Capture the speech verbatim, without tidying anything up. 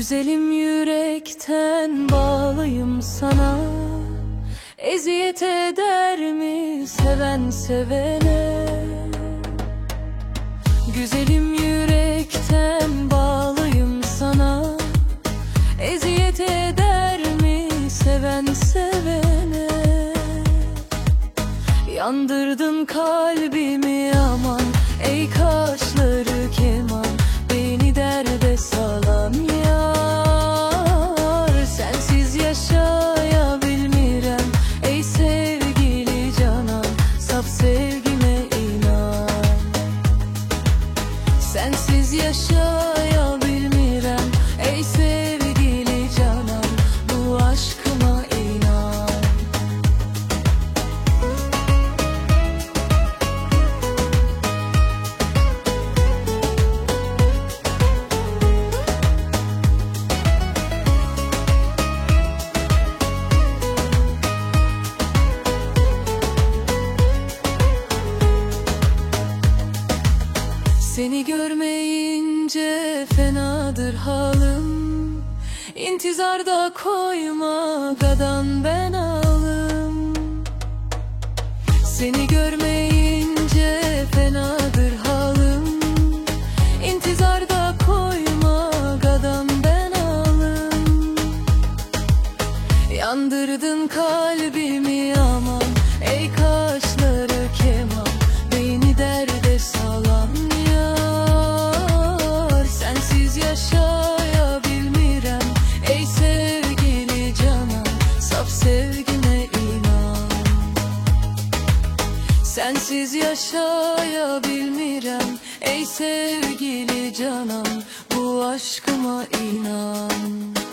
Güzelim yürekten bağlıyım sana. Eziyet eder mi seven sevene? Güzelim yürekten bağlıyım sana. Eziyet eder mi seven sevene? Yandırdın kalbimi aman, ey kaşları keman, beni derde salan yar. Sensiz yaşayabilmirem ey sevgili canan, saf sevgime inan. Sensiz yaşayabilmirem ey sevgili canan, bu aşkıma inan. Seni görmeyince fenadır halim, İntizarda koymadan ben alım. Seni görmeyince fenadır halim, İntizarda koymadan ben alım. Yandırdın kalbimi aman, ey kaşları keman, beni derde salan yar. Sensiz yaşayabilmirem ey sevgili canan, saf sevgime inan. Sensiz yaşayabilmirem ey sevgili canan, bu aşkıma inan.